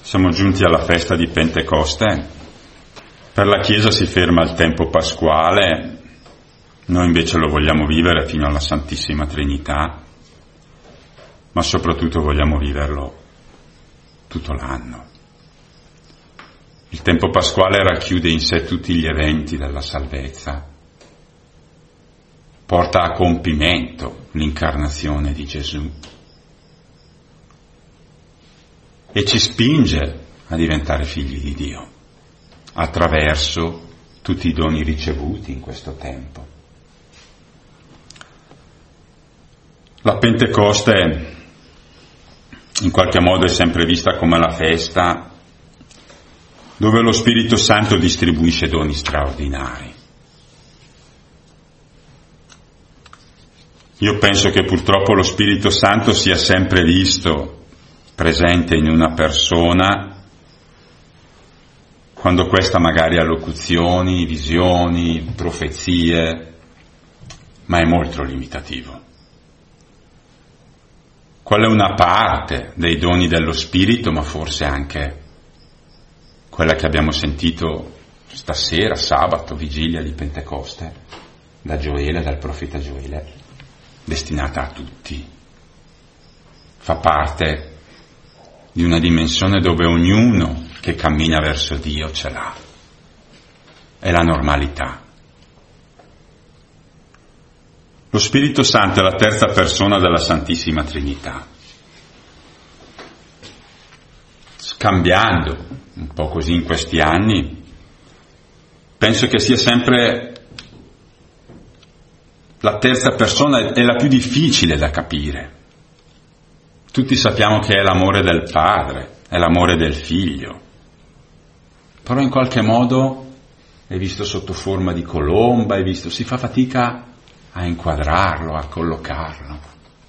Siamo giunti alla festa di Pentecoste. Per la Chiesa si ferma il tempo pasquale, noi invece lo vogliamo vivere fino alla Santissima Trinità, ma soprattutto vogliamo viverlo tutto l'anno. Il tempo pasquale racchiude in sé tutti gli eventi della salvezza, porta a compimento l'incarnazione di Gesù e ci spinge a diventare figli di Dio attraverso tutti i doni ricevuti in questo tempo. La Pentecoste in qualche modo è sempre vista come la festa dove lo Spirito Santo distribuisce doni straordinari. Io penso che purtroppo lo Spirito Santo sia sempre visto presente in una persona quando questa magari ha locuzioni, visioni, profezie, ma è molto limitativo. Quella è una parte dei doni dello Spirito, ma forse anche quella che abbiamo sentito stasera, sabato, vigilia di Pentecoste, da Gioele, dal profeta Gioele, destinata a tutti. Fa parte di una dimensione dove ognuno che cammina verso Dio ce l'ha. È la normalità. Lo Spirito Santo è la terza persona della Santissima Trinità. Scambiando un po' così in questi anni, penso che sia sempre la terza persona è la più difficile da capire. Tutti sappiamo che è l'amore del Padre, è l'amore del Figlio, però in qualche modo è visto sotto forma di colomba, si fa fatica a inquadrarlo, a collocarlo.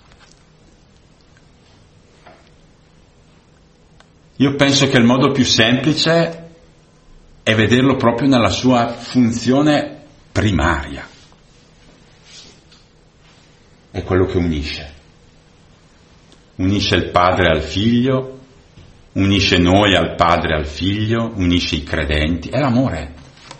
Io penso che il modo più semplice è vederlo proprio nella sua funzione primaria. È quello che unisce. Unisce il Padre al Figlio, unisce noi al Padre e al Figlio, unisce i credenti. È l'amore.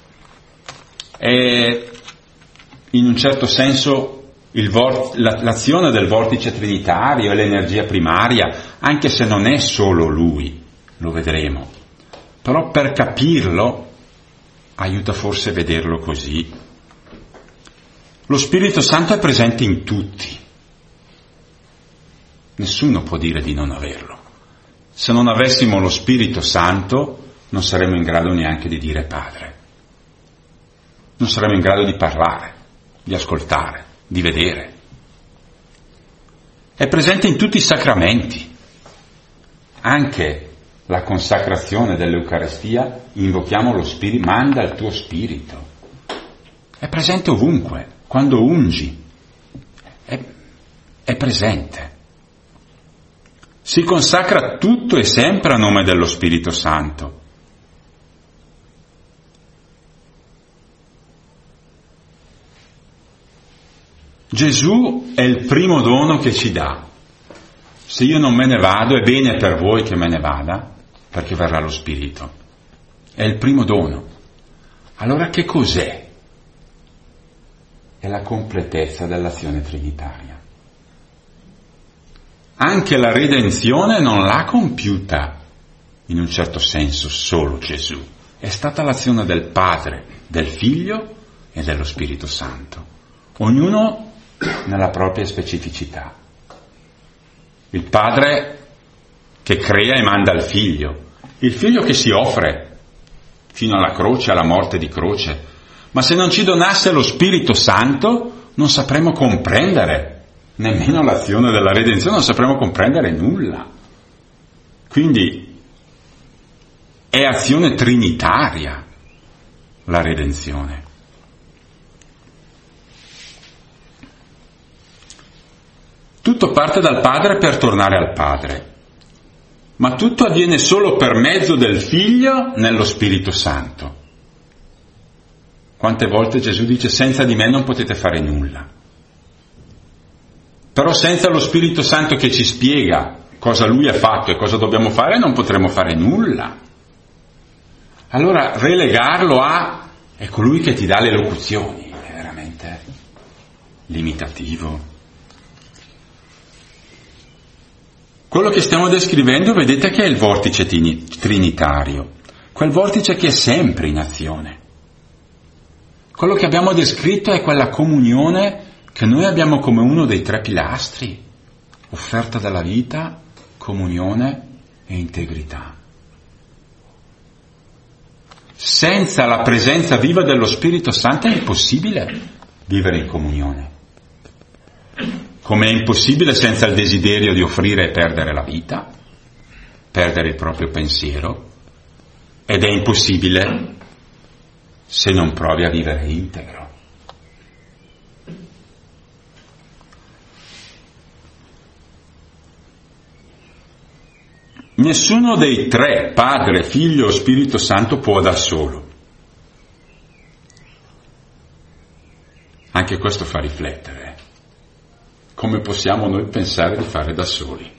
È in un certo senso l'azione del vortice trinitario è l'energia primaria, anche se non è solo Lui, lo vedremo. Però per capirlo aiuta forse a vederlo così. Lo Spirito Santo è presente in tutti. Nessuno può dire di non averlo. Se non avessimo lo Spirito Santo non saremmo in grado neanche di dire Padre. Non saremmo in grado di parlare, di ascoltare, di vedere. È presente in tutti i sacramenti. Anche la consacrazione dell'Eucarestia, invochiamo lo Spirito, manda il tuo Spirito. È presente ovunque, quando ungi, è presente. Si consacra tutto e sempre a nome dello Spirito Santo. Gesù è il primo dono che ci dà. Se io non me ne vado, è bene per voi che me ne vada, perché verrà lo Spirito. È il primo dono. Allora che cos'è? È la completezza dell'azione trinitaria. Anche la redenzione non l'ha compiuta, in un certo senso, solo Gesù. È stata l'azione del Padre, del Figlio e dello Spirito Santo. Ognuno nella propria specificità. Il Padre che crea e manda il Figlio. Il Figlio che si offre fino alla croce, alla morte di croce. Ma se non ci donasse lo Spirito Santo non sapremmo comprendere nemmeno l'azione della redenzione, non sapremo comprendere nulla. Quindi è azione trinitaria la redenzione. Tutto parte dal Padre per tornare al Padre, ma tutto avviene solo per mezzo del Figlio nello Spirito Santo. Quante volte Gesù dice: senza di me non potete fare nulla. Però senza lo Spirito Santo che ci spiega cosa Lui ha fatto e cosa dobbiamo fare, non potremo fare nulla. Allora relegarlo a è colui che ti dà le locuzioni è veramente limitativo. Quello che stiamo descrivendo, vedete che è il vortice trinitario, quel vortice che è sempre in azione. Quello che abbiamo descritto è quella comunione che noi abbiamo come uno dei 3 pilastri: offerta della vita, comunione e integrità. Senza la presenza viva dello Spirito Santo è impossibile vivere in comunione. Come è impossibile senza il desiderio di offrire e perdere la vita, perdere il proprio pensiero, ed è impossibile se non provi a vivere integro. Nessuno dei 3, Padre, Figlio o Spirito Santo, può da solo. Anche questo fa riflettere. Come possiamo noi pensare di fare da soli?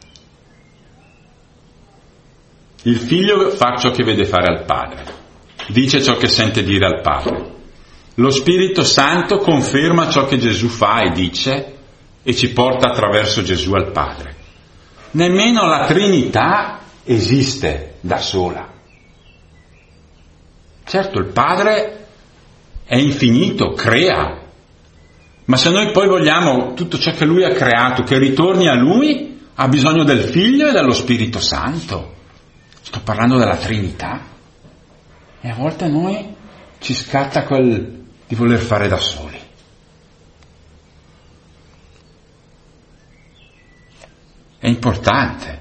Il Figlio fa ciò che vede fare al Padre, dice ciò che sente dire al Padre. Lo Spirito Santo conferma ciò che Gesù fa e dice e ci porta attraverso Gesù al Padre. Nemmeno la Trinità esiste da sola. Certo, il Padre è infinito, crea, ma se noi poi vogliamo tutto ciò che Lui ha creato che ritorni a Lui, ha bisogno del Figlio e dello Spirito Santo. Sto parlando della Trinità. E a volte noi ci scatta quel di voler fare da soli. È importante.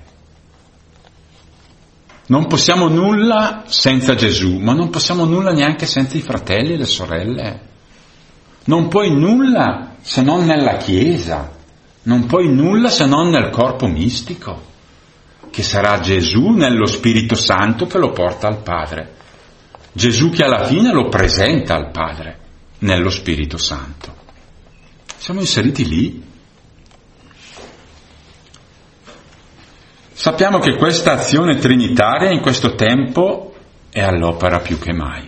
Non possiamo nulla senza Gesù, ma non possiamo nulla neanche senza i fratelli e le sorelle. Non puoi nulla se non nella Chiesa, non puoi nulla se non nel corpo mistico, che sarà Gesù nello Spirito Santo che lo porta al Padre. Gesù che alla fine lo presenta al Padre nello Spirito Santo. Siamo inseriti lì. Sappiamo che questa azione trinitaria in questo tempo è all'opera più che mai.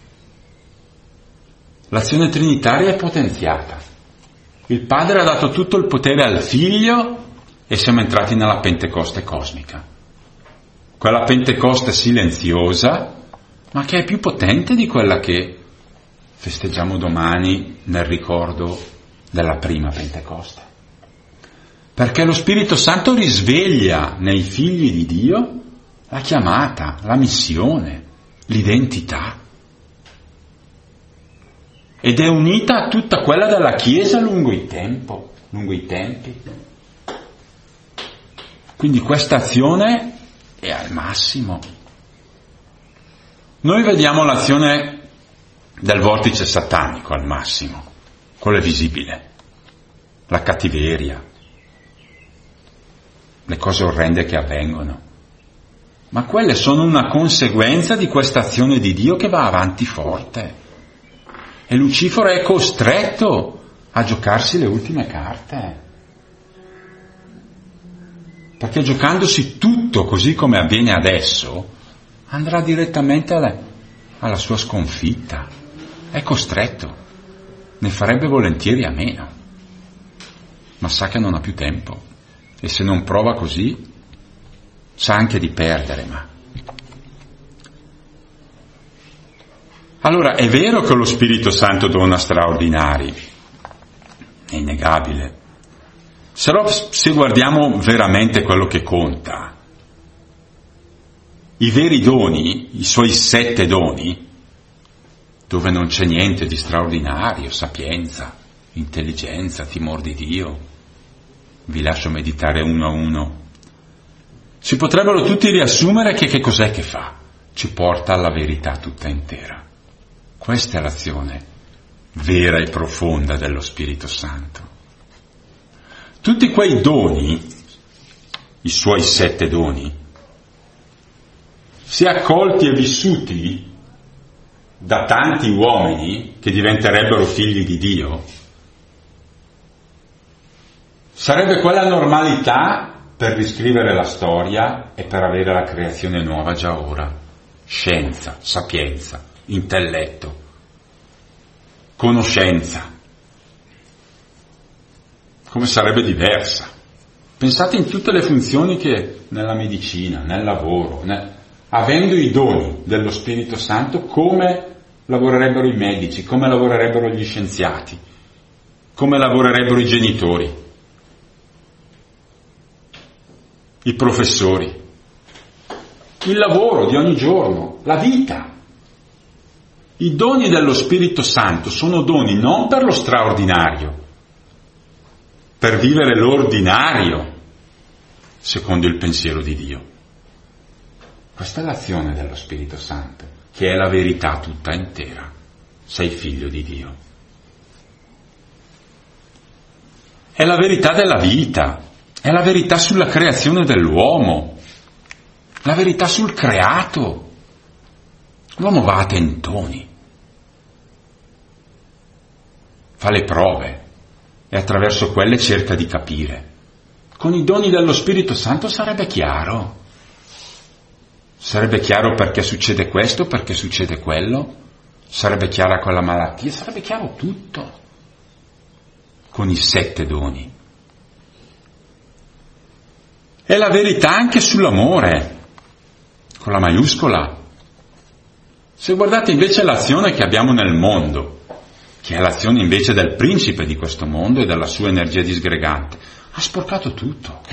L'azione trinitaria è potenziata. Il Padre ha dato tutto il potere al Figlio e siamo entrati nella Pentecoste cosmica. Quella Pentecoste silenziosa, ma che è più potente di quella che festeggiamo domani nel ricordo della prima Pentecoste. Perché lo Spirito Santo risveglia nei figli di Dio la chiamata, la missione, l'identità. Ed è unita a tutta quella della Chiesa lungo i tempi. Quindi questa azione è al massimo. Noi vediamo l'azione del vortice satanico al massimo, quello è visibile, la cattiveria, le cose orrende che avvengono. Ma quelle sono una conseguenza di questa azione di Dio che va avanti forte. E Lucifero è costretto a giocarsi le ultime carte. Perché giocandosi tutto così come avviene adesso, andrà direttamente alla sua sconfitta. È costretto. Ne farebbe volentieri a meno. Ma sa che non ha più tempo. E se non prova così, sa anche di perdere, ma... Allora, è vero che lo Spirito Santo dona straordinari, è innegabile. Se guardiamo veramente quello che conta, i veri doni, i suoi 7 doni, dove non c'è niente di straordinario, sapienza, intelligenza, timore di Dio, vi lascio meditare uno a uno, si potrebbero tutti riassumere che cos'è che fa? Ci porta alla verità tutta intera. Questa è l'azione vera e profonda dello Spirito Santo. Tutti quei doni, i suoi 7 doni, se accolti e vissuti da tanti uomini che diventerebbero figli di Dio, sarebbe quella normalità per riscrivere la storia e per avere la creazione nuova già ora. Scienza, sapienza, intelletto, conoscenza. Come sarebbe diversa? Pensate in tutte le funzioni che nella medicina, nel lavoro, avendo i doni dello Spirito Santo, come lavorerebbero i medici, come lavorerebbero gli scienziati, come lavorerebbero i genitori, i professori, il lavoro di ogni giorno, la vita. I doni dello Spirito Santo sono doni non per lo straordinario, per vivere l'ordinario secondo il pensiero di Dio. Questa è l'azione dello Spirito Santo, che è la verità tutta intera. Sei figlio di Dio. È la verità della vita, è la verità sulla creazione dell'uomo, la verità sul creato. L'uomo va a tentoni, fa le prove e attraverso quelle cerca di capire. Con i doni dello Spirito Santo sarebbe chiaro. Sarebbe chiaro perché succede questo, perché succede quello. Sarebbe chiara quella malattia, sarebbe chiaro tutto. Con i 7 doni. È la verità anche sull'amore, con la maiuscola. Se guardate invece l'azione che abbiamo nel mondo, che è l'azione invece del principe di questo mondo e della sua energia disgregante, ha sporcato tutto.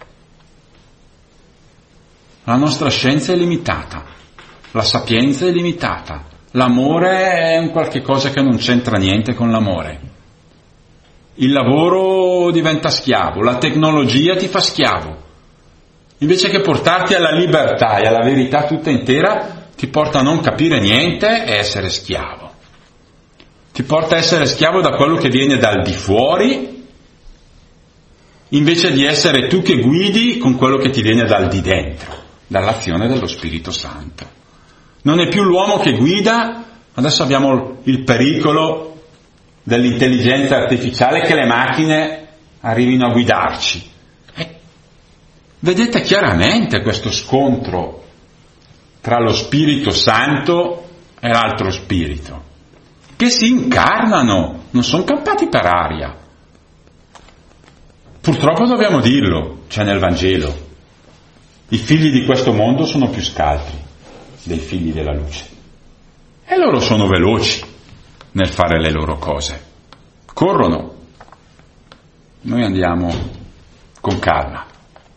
La nostra scienza è limitata, la sapienza è limitata, l'amore è un qualche cosa che non c'entra niente con l'amore. Il lavoro diventa schiavo, la tecnologia ti fa schiavo. Invece che portarti alla libertà e alla verità tutta intera, ti porta a non capire niente e essere schiavo. Ti porta a essere schiavo da quello che viene dal di fuori, invece di essere tu che guidi con quello che ti viene dal di dentro, dall'azione dello Spirito Santo. Non è più l'uomo che guida, adesso abbiamo il pericolo dell'intelligenza artificiale, che le macchine arrivino a guidarci. Vedete chiaramente questo scontro tra lo Spirito Santo e l'altro spirito, che si incarnano, non sono campati per aria. Purtroppo dobbiamo dirlo, c'è nel Vangelo. I figli di questo mondo sono più scaltri dei figli della luce. E loro sono veloci nel fare le loro cose. Corrono. Noi andiamo con calma.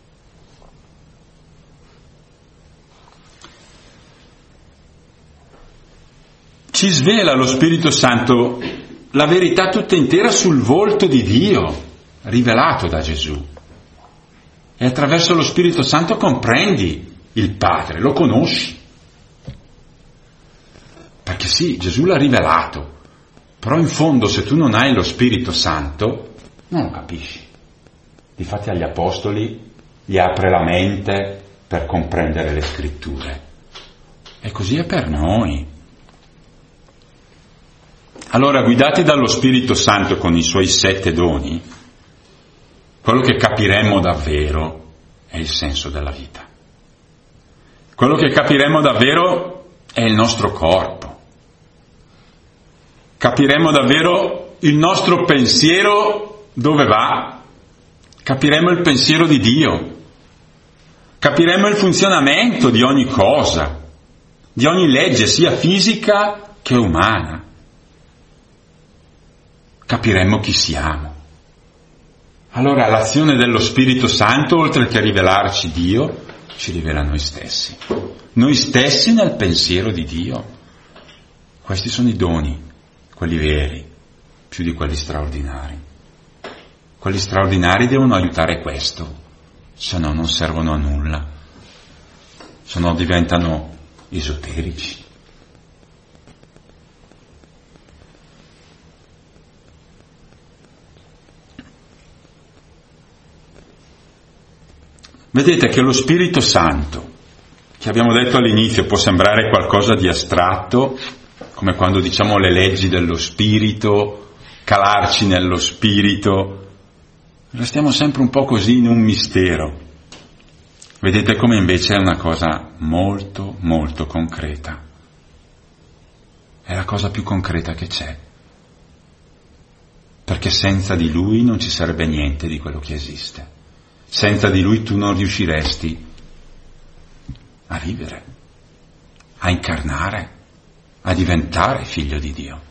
Ci svela lo Spirito Santo la verità tutta intera sul volto di Dio, rivelato da Gesù. E attraverso lo Spirito Santo comprendi il Padre, lo conosci. Perché sì, Gesù l'ha rivelato, però in fondo se tu non hai lo Spirito Santo, non lo capisci. Difatti agli Apostoli gli apre la mente per comprendere le Scritture. E così è per noi. Allora, guidati dallo Spirito Santo con i suoi 7 doni, quello che capiremmo davvero è il senso della vita. Quello che capiremmo davvero è il nostro corpo. Capiremo davvero il nostro pensiero dove va. Capiremo il pensiero di Dio. Capiremo il funzionamento di ogni cosa, di ogni legge, sia fisica che umana. Capiremmo chi siamo. Allora l'azione dello Spirito Santo, oltre che rivelarci Dio, ci rivela noi stessi. Noi stessi nel pensiero di Dio. Questi sono i doni, quelli veri, più di quelli straordinari. Quelli straordinari devono aiutare questo, se no non servono a nulla, se no diventano esoterici. Vedete che lo Spirito Santo, che abbiamo detto all'inizio, può sembrare qualcosa di astratto, come quando diciamo le leggi dello Spirito, calarci nello Spirito, restiamo sempre un po' così in un mistero. Vedete come invece è una cosa molto, molto concreta. È la cosa più concreta che c'è. Perché senza di Lui non ci sarebbe niente di quello che esiste. Senza di Lui tu non riusciresti a vivere, a incarnare, a diventare figlio di Dio.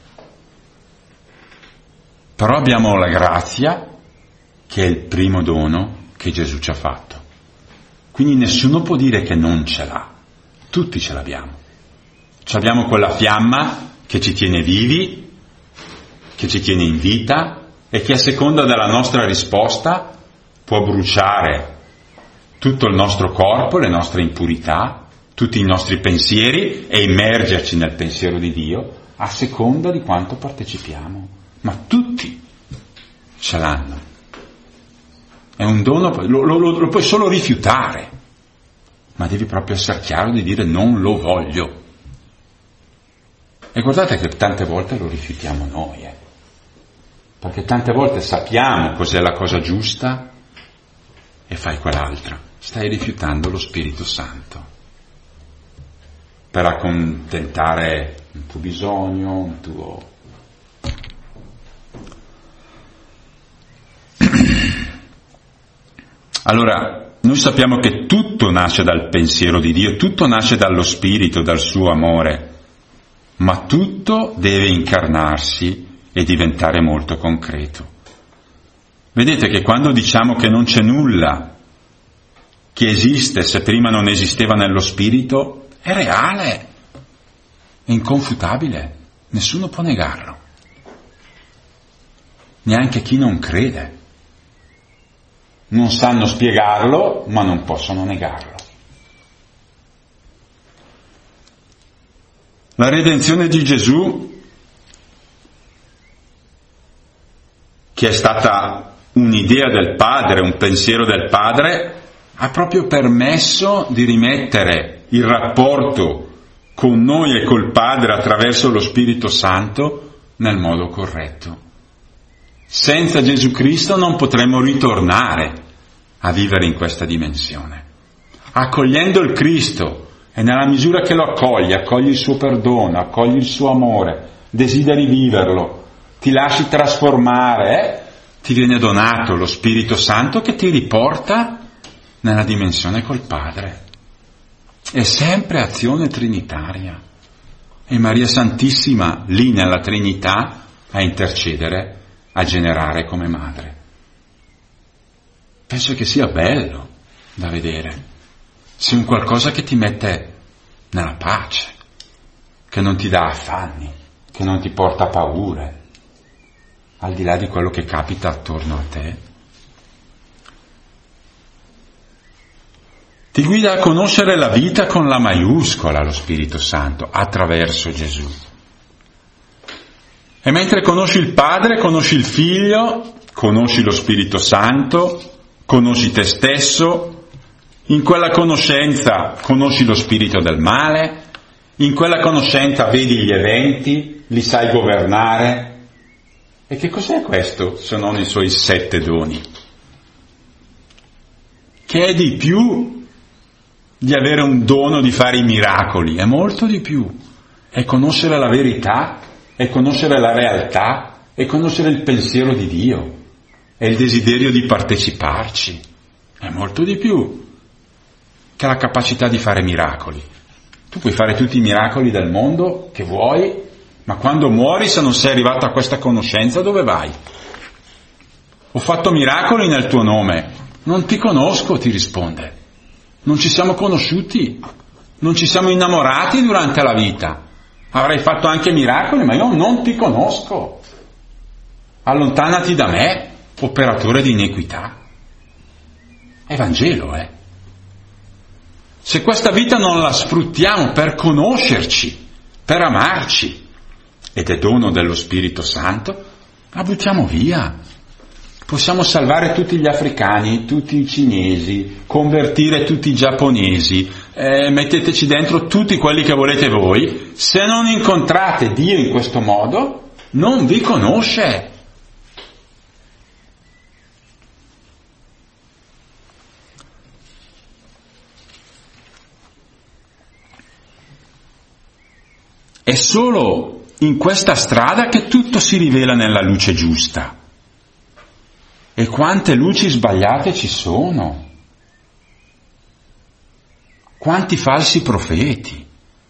Però abbiamo la grazia, che è il primo dono che Gesù ci ha fatto. Quindi nessuno può dire che non ce l'ha. Tutti ce l'abbiamo. Abbiamo quella fiamma che ci tiene vivi, che ci tiene in vita e che a seconda della nostra risposta può bruciare tutto il nostro corpo, le nostre impurità, tutti i nostri pensieri e immergerci nel pensiero di Dio a seconda di quanto partecipiamo. Ma tutti ce l'hanno. È un dono, lo puoi solo rifiutare, ma devi proprio essere chiaro di dire non lo voglio. E guardate che tante volte lo rifiutiamo noi, perché tante volte sappiamo cos'è la cosa giusta e fai quell'altra. Stai rifiutando lo Spirito Santo per accontentare un tuo bisogno, un tuo... Allora, noi sappiamo che tutto nasce dal pensiero di Dio, tutto nasce dallo Spirito, dal suo amore, ma tutto deve incarnarsi e diventare molto concreto. Vedete che quando diciamo che non c'è nulla che esiste se prima non esisteva nello Spirito, è reale, è inconfutabile, nessuno può negarlo, neanche chi non crede. Non sanno spiegarlo, ma non possono negarlo. La redenzione di Gesù, che è stata un'idea del Padre, un pensiero del Padre, ha proprio permesso di rimettere il rapporto con noi e col Padre attraverso lo Spirito Santo nel modo corretto. Senza Gesù Cristo non potremo ritornare a vivere in questa dimensione. Accogliendo il Cristo e nella misura che lo accogli il suo perdono, accogli il suo amore, desideri viverlo, ti lasci trasformare, ti viene donato lo Spirito Santo che ti riporta nella dimensione col Padre. È sempre azione trinitaria. E Maria Santissima lì nella Trinità a intercedere, a generare come madre. Penso che sia bello da vedere, sia un qualcosa che ti mette nella pace, che non ti dà affanni, che non ti porta paure, al di là di quello che capita attorno a te. Ti guida a conoscere la vita con la maiuscola, lo Spirito Santo, attraverso Gesù. E mentre conosci il Padre, conosci il Figlio, conosci lo Spirito Santo, conosci te stesso, in quella conoscenza conosci lo spirito del male, in quella conoscenza vedi gli eventi, li sai governare. E che cos'è questo se non i suoi 7 doni? Che è di più di avere un dono di fare i miracoli, è molto di più. È conoscere la verità, è conoscere la realtà, è conoscere il pensiero di Dio, è il desiderio di parteciparci, è molto di più che la capacità di fare miracoli. Tu puoi fare tutti i miracoli del mondo che vuoi, ma quando muori, se non sei arrivato a questa conoscenza, dove vai? Ho fatto miracoli nel tuo nome, non ti conosco, ti risponde. Non ci siamo conosciuti, non ci siamo innamorati durante la vita. Avrai fatto anche miracoli, ma io non ti conosco. Allontanati da me, operatore di iniquità. È Vangelo, Se questa vita non la sfruttiamo per conoscerci, per amarci, ed è dono dello Spirito Santo, la buttiamo via. Possiamo salvare tutti gli africani, tutti i cinesi, convertire tutti i giapponesi, metteteci dentro tutti quelli che volete voi. Se non incontrate Dio in questo modo, non vi conosce. È solo in questa strada che tutto si rivela nella luce giusta. E quante luci sbagliate ci sono! Quanti falsi profeti!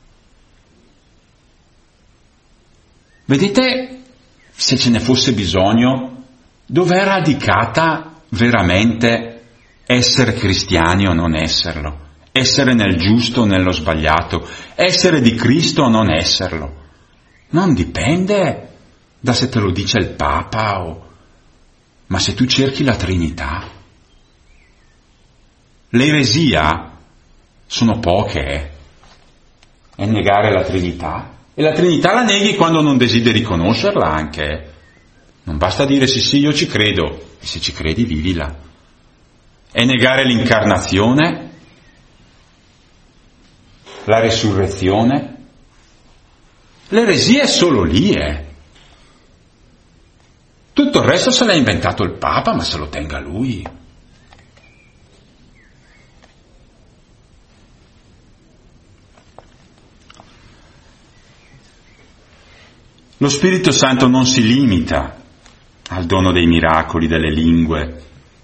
Vedete, se ce ne fosse bisogno, dov'è radicata veramente essere cristiani o non esserlo? Essere nel giusto o nello sbagliato? Essere di Cristo o non esserlo? Non dipende da se te lo dice il Papa ma se tu cerchi la Trinità. L'eresia sono poche, è negare la Trinità. E la Trinità la neghi quando non desideri conoscerla anche. Non basta dire sì, io ci credo, e se ci credi vivila. È negare l'incarnazione, la resurrezione. L'eresia è solo lì, Tutto il resto se l'ha inventato il Papa, ma se lo tenga lui. Lo Spirito Santo non si limita al dono dei miracoli, delle lingue.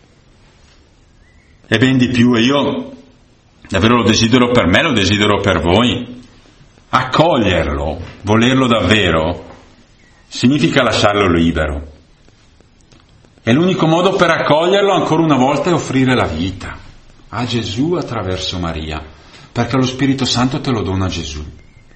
E ben di più, e io davvero lo desidero per me, lo desidero per voi. Accoglierlo, volerlo davvero, significa lasciarlo libero. E l'unico modo per accoglierlo, ancora una volta, è offrire la vita a Gesù attraverso Maria, perché lo Spirito Santo te lo dona Gesù.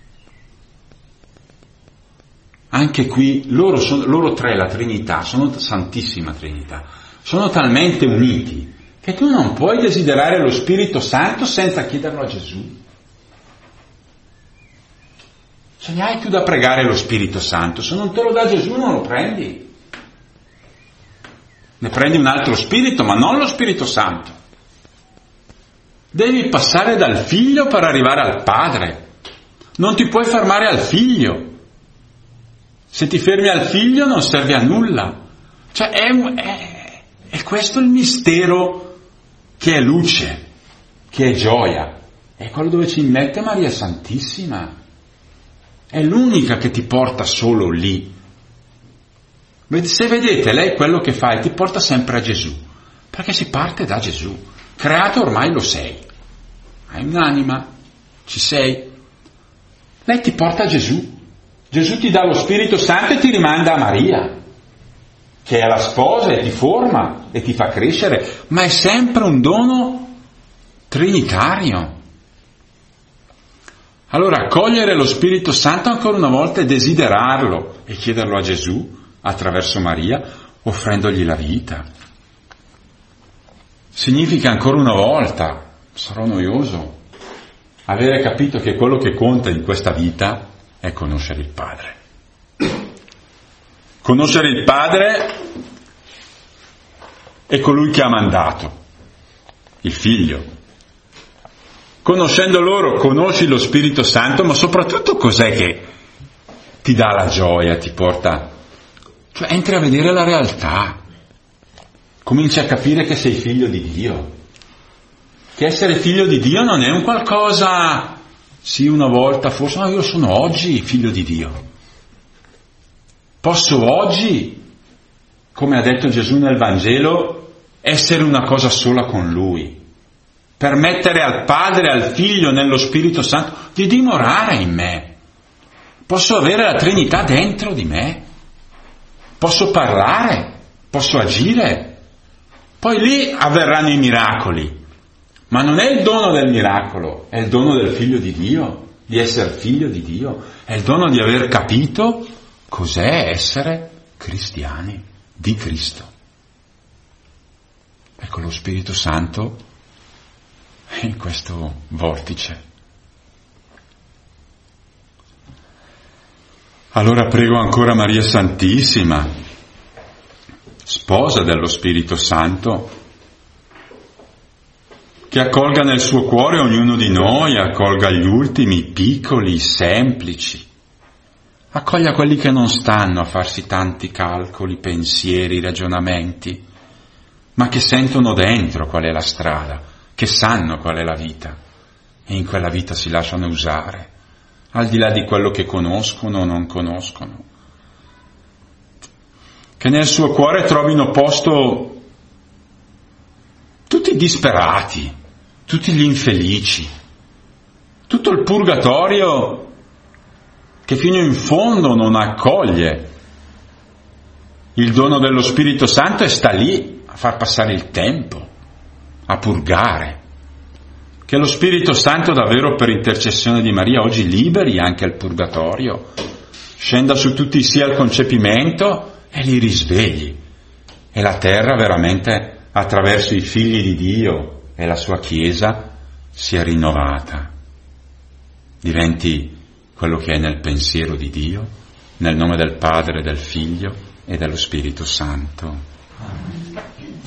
Anche qui, loro tre, la Trinità, sono Santissima Trinità, sono talmente uniti che tu non puoi desiderare lo Spirito Santo senza chiederlo a Gesù. Ce ne hai tu da pregare lo Spirito Santo, se non te lo dà Gesù non lo prendi. Ne prendi un altro spirito, ma non lo Spirito Santo. Devi passare dal Figlio per arrivare al Padre. Non ti puoi fermare al Figlio. Se ti fermi al Figlio non serve a nulla. Cioè è questo il mistero che è luce, che è gioia. È quello dove ci mette Maria Santissima. È l'unica che ti porta solo lì. Se vedete, lei quello che fa è ti porta sempre a Gesù, perché si parte da Gesù. Creato ormai lo sei, hai un'anima, ci sei. Lei ti porta a Gesù. Gesù ti dà lo Spirito Santo e ti rimanda a Maria, che è la sposa e ti forma e ti fa crescere, ma è sempre un dono trinitario. Allora, accogliere lo Spirito Santo ancora una volta è desiderarlo e chiederlo a Gesù attraverso Maria, offrendogli la vita. Significa ancora una volta, sarò noioso, avere capito che quello che conta in questa vita è conoscere il Padre. Conoscere il Padre è colui che ha mandato, il Figlio. Conoscendo loro, conosci lo Spirito Santo, ma soprattutto cos'è che ti dà la gioia, ti porta... Cioè entri a vedere la realtà, cominci a capire che sei figlio di Dio, che essere figlio di Dio non è un qualcosa, sì una volta forse, no, io sono oggi figlio di Dio. Posso oggi, come ha detto Gesù nel Vangelo, essere una cosa sola con Lui, permettere al Padre, al Figlio, nello Spirito Santo di dimorare in me. Posso avere la Trinità dentro di me. Posso parlare, posso agire, poi lì avverranno i miracoli, ma non è il dono del miracolo, è il dono del Figlio di Dio, di essere figlio di Dio, è il dono di aver capito cos'è essere cristiani di Cristo. Ecco, lo Spirito Santo è in questo vortice. Allora prego ancora Maria Santissima, sposa dello Spirito Santo, che accolga nel suo cuore ognuno di noi, accolga gli ultimi, piccoli, semplici, accoglia quelli che non stanno a farsi tanti calcoli, pensieri, ragionamenti, ma che sentono dentro qual è la strada, che sanno qual è la vita, e in quella vita si lasciano usare. al di là di quello che conoscono o non conoscono. Che nel suo cuore trovino posto tutti i disperati, tutti gli infelici, tutto il purgatorio che fino in fondo non accoglie il dono dello Spirito Santo e sta lì a far passare il tempo, a purgare. Che lo Spirito Santo davvero per intercessione di Maria oggi liberi anche il purgatorio, scenda su tutti sia il concepimento e li risvegli. E la terra veramente attraverso i figli di Dio e la sua Chiesa sia rinnovata. Diventi quello che è nel pensiero di Dio, nel nome del Padre, del Figlio e dello Spirito Santo. Amen.